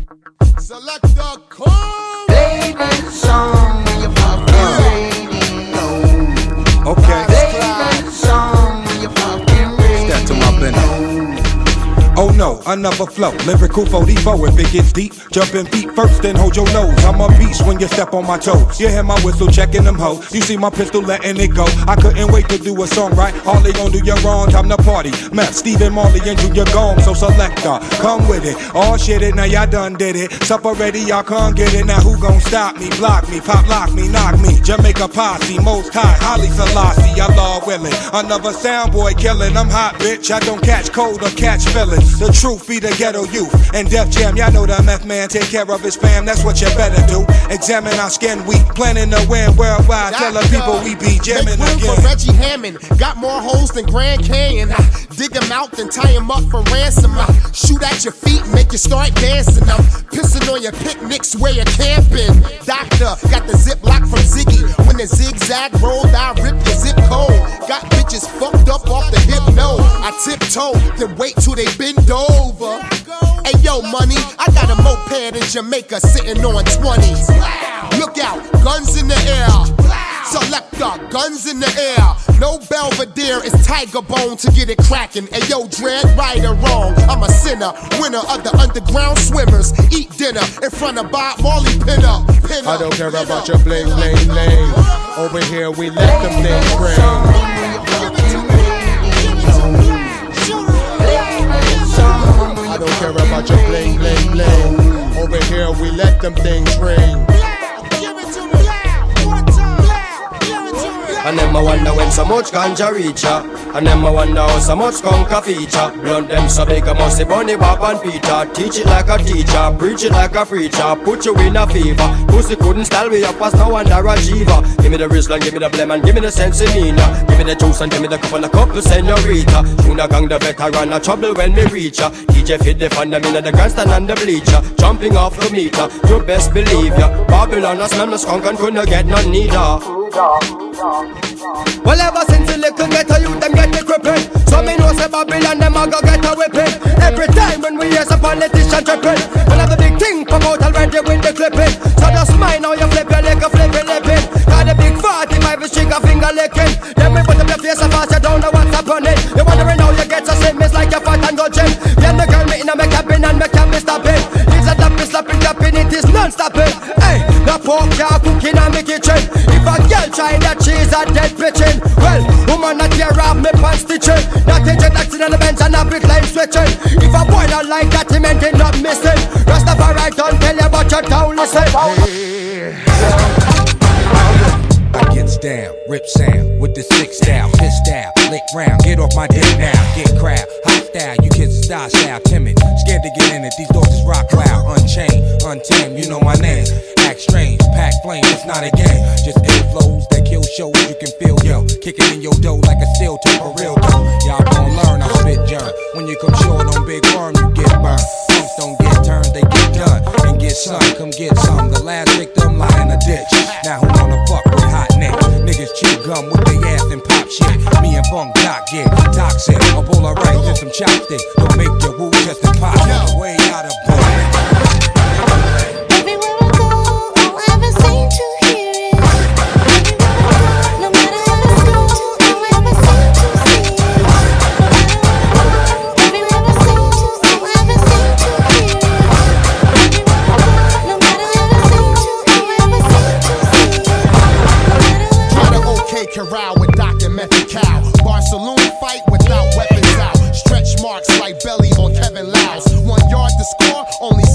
Select the call. Play that song when you're fucking radio. Okay. Play that song when you're fucking radio. Step to my business. Oh no, another flow. Lyrical 44 if it gets deep. Jumping feet first, then hold your nose. I'm a beast when you step on my toes. You hear my whistle checking them hoes. You see my pistol letting it go. I couldn't wait to do a song right. All they gon' do you wrong. Time to party. Meth, Stephen Marley and Junior Gong. So selector, come with it. All shit it, now y'all done did it. Supper ready, y'all can't get it. Now who gon' stop me? Block me, pop lock me, knock me. Jamaica posse, most high, Holly Selassie, Allah willing. Another sound boy killing. I'm hot, bitch. I don't catch cold or catch feelings. The truth be the ghetto youth. And Def Jam, y'all know the meth man take care of his fam. That's what you better do. Examine our skin, we planning to win worldwide. Tell the people we be jamming again. For Reggie Hammond, got more hoes than Grand Canyon. Dig him out, then tie him up for ransom. Shoot at your feet, make you start dancing. I'm pissing on your picnics where you're camping. Doctor, got the zip lock from Ziggy. When the zigzag rolled, I rip your zip code. Got bitches fucked up off the hypno. I tiptoe, then wait till they bend over. Hey yo, money, I got a moped in Jamaica sitting on 20s. Look out, guns in the air. Selector, guns in the air. No Belvedere, it's Tiger Bone to get it cracking. Hey yo, Dread, right or wrong, I'm a sinner. Winner of the underground swimmers. Eat dinner in front of Bob Marley Pinner. I don't care about your bling, bling, bling. Over here we let them things ring. I don't care about your bling, bling, bling. Over here we let them things ring. And them I wonder when so much ganja reach ya. And them I wonder how so much conquer feature. Blunt them so big I must say Bunny, Bob and Peter. Teach it like a teacher, preach it like a preacher. Put you in a fever. Pussy couldn't style me up as no under a jiva. Give me the wristline, give me the blem and give me the sense of Nina. Give me the juice and give me the couple senorita. Tuna gang the veteran a trouble when me reach ya. DJ fit the fun them in the grandstand and the bleacher. Jumping off the meter, you best believe ya. Babylon a smell the skunk and couldn't get none neither. Well, ever since the little ghetto youth them get the crippin'. So me know say Babylon them a go get a whipping. Every time when we hear some politician trippin', we'll have the big thing come out already with the clipping. So just mind how you flip your leg a flippin' lippin'. Got the big 45 is trigger finger licking. Then we put up your face so fast you don't know what's happening. You wondering how you get so slim, it's like you're fat and go gym. Then the girl me in a make cabin and make me stopping. It's a tapping, slapping, tapping, it is non-stopping. Hey, the pork jar cooking in my kitchen. If a girl try that cheese a dead pitching. Well, woman not tear off me pants stitching. Not introduction on the bench and a big line switching. If a boy not like that, he meant it not missing. Rastafari don't tell you about your town, listen. I gets down, rip sound with the sick style, piss style, lick round, get off my dick now, get crowd, hot style, you kids are style, timid, scared to get in it, these dogs is rock loud, unchained, untamed, you know my name, act strange, pack flame, it's not a game, just inflows that kill shows, you can feel, yo, kicking in your dough like a steel toe for real though, y'all gon' learn, I spit germ, when you come short on big worm, you get burned, punks don't get turned, they get done, and get some, come get some, the last victim lie in a ditch, now who wanna fuck with hot neck, niggas chew gum with their ass and pop shit, me and Funk Doc get toxic, a bowl of rice and some chopsticks, don't make your woo just a pop, way out of boy. Corral with Dr. Method Cow. Bar saloon fight without weapons out. Stretch marks like belly on Kevin Lyles. 1 yard to score, only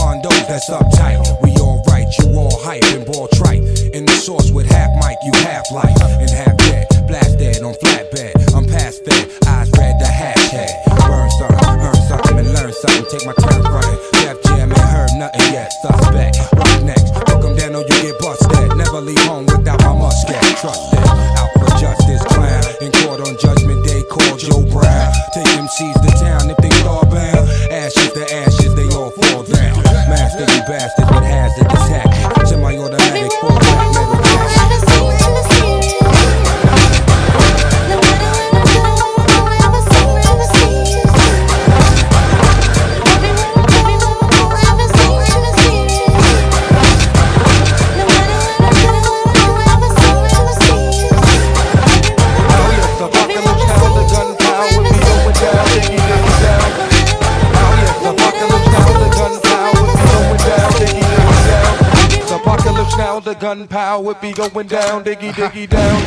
condos that's uptight. We all right, you all hype and ball trite. In the source with half mic, you half life and half dead. Blast dead on flatbed. I'm past fed, eyes red, the hashtag. Burn something, earn something, and learn something. Take my turn running. Def Jam ain't heard nothing yet. Suspect, what's next? Hook 'em down or you get busted. Never leave home without my musket. Trust it. Out for justice, clown. In court on Judgment Day, call Joe Brown. Take MCs to town if they starbound. Ashes to ashes, they all fall down. Master you bastards with hazardous tactics. Semi-automatic full black metal jacket. Now the gunpowder be going down, diggy diggy down.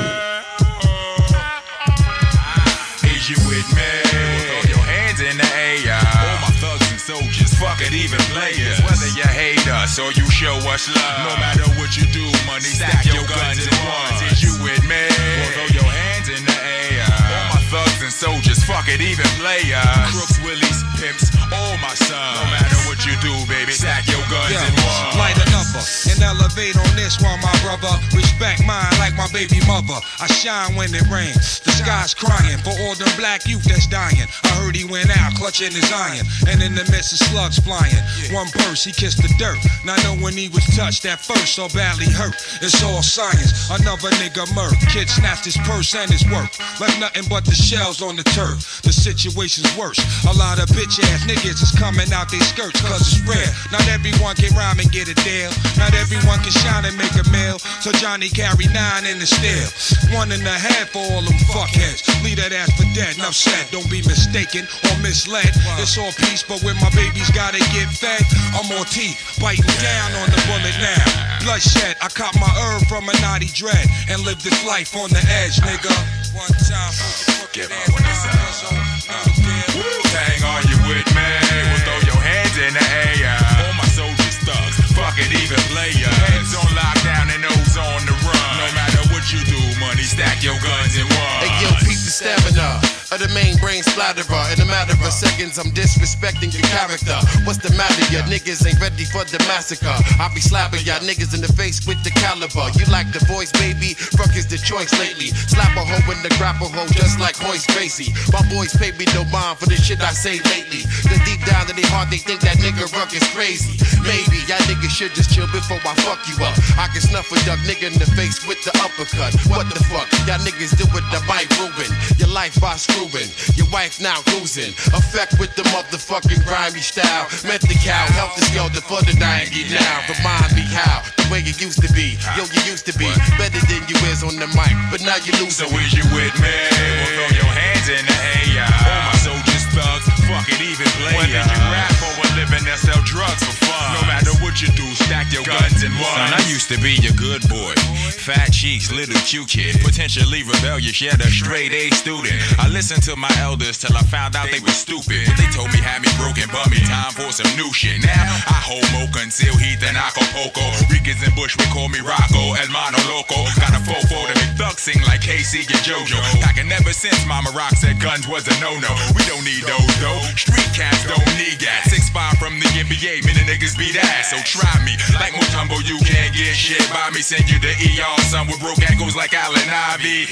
Is you with me? Throw your hands in the air. All my thugs and soldiers, fuck it, even players. Whether you hate us or you show us love, no matter what you do, money, stack your guns in ones. Is you with me? Throw your hands in the air. All my thugs and soldiers, fuck it, even players. Crooks, willies, pimps, all my sons. No matter what you do, baby, stack your guns in ones. Light a number and elevate on this one, my brother. Respect mine like my baby mother. I shine when it rains. The sky's crying for all the black youth that's dying. I heard he went out clutching his iron, and in the midst of slugs flying. One purse, he kissed the dirt. Not knowing when he was touched at first, so badly hurt. It's all science. Another nigga murk. Kid snatched his purse and his work. Left nothing but the shells on the turf. The situation's worse. A lot of bitch ass niggas is coming out their skirts, cause it's rare. Not everyone can rhyme and get a deal. Not everyone can shine and make a meal. So Johnny carry 9 in the steel. 1.5 for all them fuckheads. Leave that ass for dead. Enough said. Don't be mistaken or misled. It's all peace, but when my babies gotta get fed, I'm on teeth, biting down on the bullet now. Bloodshed. I caught my herb from a naughty dread and lived this life on the edge, nigga. One time, get up when it's up. Tang, are you with me? Well, throw your hands in the air. All my soldiers thugs, fuck it, even players. Heads on lockdown and nose on the run. No matter what you do, money, stack your guns in one. Hey, yo, peep the stamina of the main brain splatterer. In a matter of seconds, I'm disrespecting your character. What's the matter? Ya niggas ain't ready for the massacre. I be slapping y'all niggas in the face with the caliber. You like the voice, baby? Fuck is the choice lately. Slap a hoe in the grapple hole just like Hoist Gracie. My boys pay me no mind for the shit I say lately. Cause deep down in their heart, they think that nigga Ruck is crazy. Maybe y'all niggas should just chill before I fuck you up. I can snuff a duck nigga in the face with the uppercut. What the fuck? Y'all niggas do it, that might ruin your life by screwing. Your wife now losing. Effect with the motherfucking grimy style. Met the cow, help the skelter for the dying now. Remind me how, the way you used to be. Yo, you used to be better than you is on the mic, but now you lose. So is you with me? Well, throw your hands in the air. All my soldiers thugs, fuck it, even players. Whether you rap for a living or sell drugs for fun, no matter what you do, stack your guns in one. Son, I used to be your good boy. Fat cheeks, little cute kid. Potentially rebellious, yet a straight A student. I listened to my elders till I found out they were stupid. What they told me had me broken, bummy. Time for some new shit. Now I hold mocha until Heath and Acapulco. Ricans and Bushwick call me Rocco, El Mano Loco. Got a fofo to make thugs sing like KC and JoJo. Packing ever since Mama Rock said guns was a no-no. We don't need those though. Street cats don't need gas. 6'5" from the NBA, many niggas beat ass. So try me like Mutombo, you can't get shit by me. Send you to ER, son with broke ankles like Allen Ivy.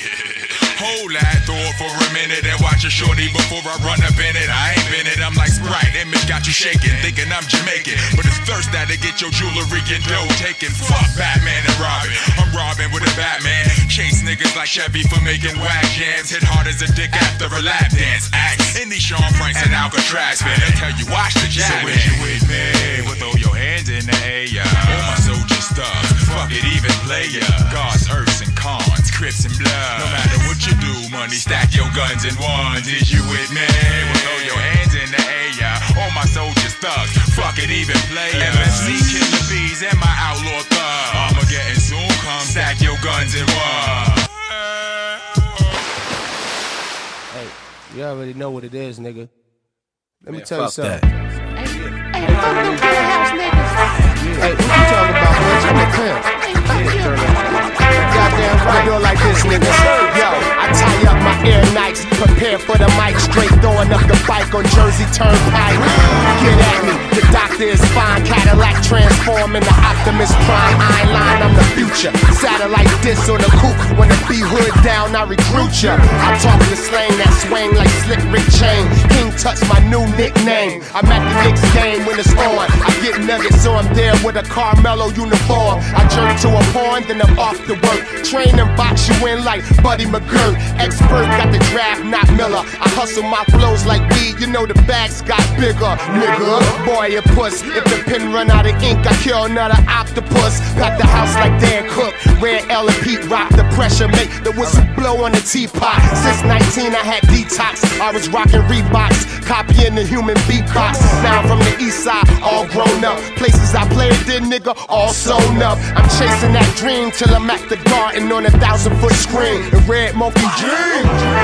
Hold that thought for a minute and watch a shorty before I run up in it. I ain't been it, I'm like Sprite. Image got you shaking, thinking I'm Jamaican. But it's thirst that'll get your jewelry and dough taken. Fuck Batman and Robin. I'm Robin with a Batman. Chase niggas like Chevy for making whack jams. Hit hard as a dick after a lap dance. Act in these Sean Franks and Alcatraz. Man, they tell you watch the jab. So if you with me, well, throw your hands in the air. All my soldiers thugs, fuck it, even player. Gods, earths, and cons, Crips and blood. No matter what you do, money, stack your guns in one. Did you with me? Well, throw your hands in the air. All my soldiers thugs, fuck it, even player. MSC, Killer Bees, and my outlaw thug. Armageddon soon come, stack your guns in one. Hey, you already know what it is, nigga. Let me Man, tell you fuck something. that. Hey, fuck them jailhouse niggas. Hey, what you talking about, boy? Turn the clamp. Goddamn right. I do it like this, niggas. Yo, I tie up my Air Nikes, prepare for the mic, straight throwing up the bike on Jersey Turnpike. Get at me, the doctor is fine. Cadillac transforming the Optimus Prime. I ain't lying, I'm the future. Satellite disc on the coupe. When the B-hood down, I recruit ya. I talk the slang that swing like Slick Rick Chain. King Touch, my new nickname. I'm at the Knicks game when it's on. I get nuggets, so I'm there with a Carmelo uniform. I jerk to a porn, then I'm off to work. Train and box you in like Buddy McGirt. Expert got the draft, not Miller. I hustle my flows like weed, you know the bags got bigger, nigga. Boy, you puss. If the pen run out of ink, I kill another octopus. Got the house like Dan Cook. Red L and Pete rock the pressure, make the whistle blow on the teapot. Since 19, I had detox. I was rocking Reeboks, copying the human beatbox. Now I'm from the east side, all grown up. Places I played did, nigga, all sewn up. I'm chasing that dream till I'm at the garden on 1,000-foot screen. The red monkey dream.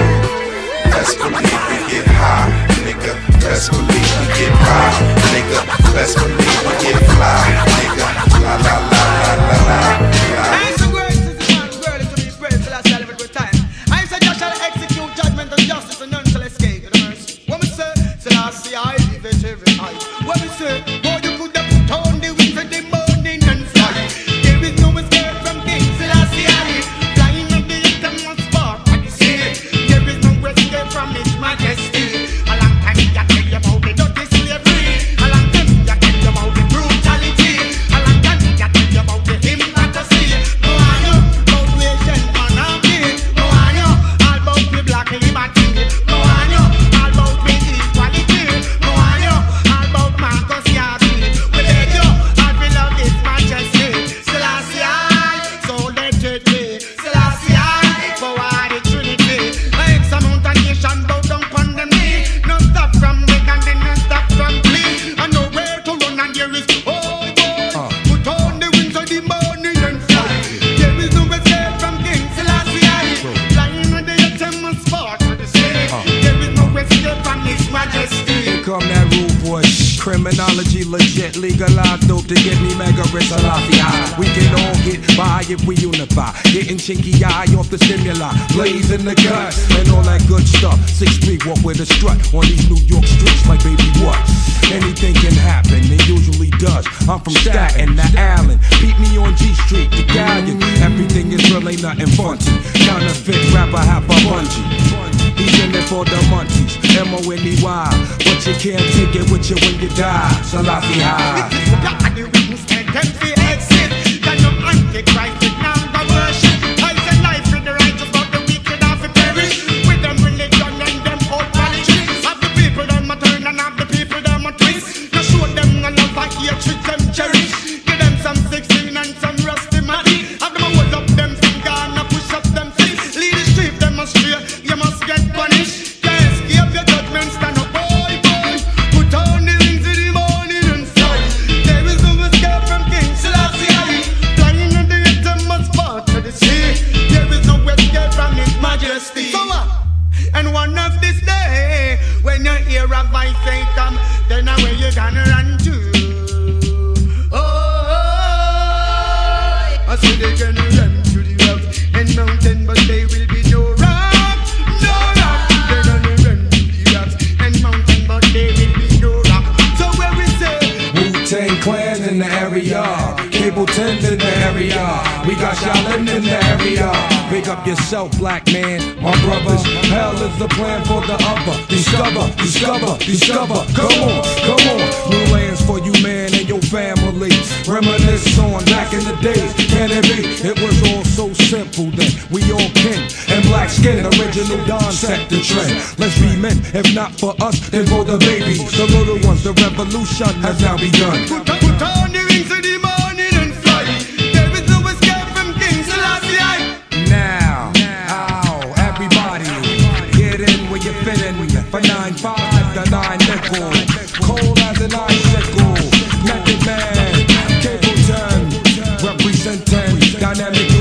Best believe we get high, nigga. Best believe we get high, nigga. Best believe we get fly, nigga. La la la la la la. I ain't so great since the man worthy to be praised till I shall have a good time. I say just shall execute judgment and justice and none shall escape the mercy. What me say? Till I see I live it every night. What me say? Boy, you could have put on the wings in the morning and fly. There is no escape from things till I see I live. Flying on the earth and one spark at the sea. There is no escape from His Majesty. A long time I tell you about the dirty slavery. A long time I tell you about the brutality. A long time I tell you about the hypocrisy. No I know about Asian monarchy. No I know all about the black liberty. No I know all about the equality. No I know all about Marcus Garvey. We beg you, all we love His Majesty. Selassie I, so let it be. Selassie I, for all the Trinity. Like some mountain nation bow down upon them knee. No stop from wake and then no stop from flee. And nowhere to run and there is oh boy. Put on the wings of the morning and fly. There is no escape from King Selassie I. Flying with the eternal sport for the sea. There is no escape from His Majesty. Here come that rude boy. Criminology legit, legalized dope to get me mega rich. Selassie I. We can all get by if we unify. Getting chinky eye off the stimuli, blazing the gun and all that good stuff. 6 feet walk with a strut on these New York streets like baby what? Anything can happen, it usually does. I'm from Staten to Allen. Beat me on G Street, the Galleon. Everything is real, ain't nothing funky. Counterfeit rapper, half a bungee. He's in it for the munchies, M-O-N-E-Y. But you can't take it with you when you die. Selassie I. The wings and them fi exit. Can no antichrist it now the worship. I say life for the righteous but the wicked have to perish. With them religion and them old politics. Have the people them a turn and have the people them a twist. Now show them no love and hatred them cherish. Give them some 16 and some rusty money. Have them a hold up them finger and a push up them feet. Lead the street them astray. You must get punished. Can't escape your judgment. Stand up, boy, boy. Put on the rings in the morning and fly. There is no escape from King Selassie I. Flying in the eternal spot to the sea. There is no escape from His Majesty. So and one of this day, when you hear a voice say come, then where you gonna run to? Oh, I see they gonna run to the rock and mountain, but they will be no rock, no rock. They're gonna run to the rocks and mountain, but they will be no rock. So where we say Wu-Tang Clan in the area, Cable 10 in the area. We got Shaolin in the area. Big up yourself, black man, my brothers. Hell is the plan for the other. Discover, discover, discover. Come on, come on. New lands for you, man, and your family. Reminisce on back in the days. Can it be? It was all so simple then. We all kin and black skin. Original Don set the trend. Let's be men. If not for us, then for the babies, the little ones. The revolution has now begun. Put on the wings of the morning and fly. There is no escape from King Selassie I. Now, everybody, get in where you fit in. For 9-5, the 9 nickel. Cold as an icicle. Method man, Cable 10, representing dynamic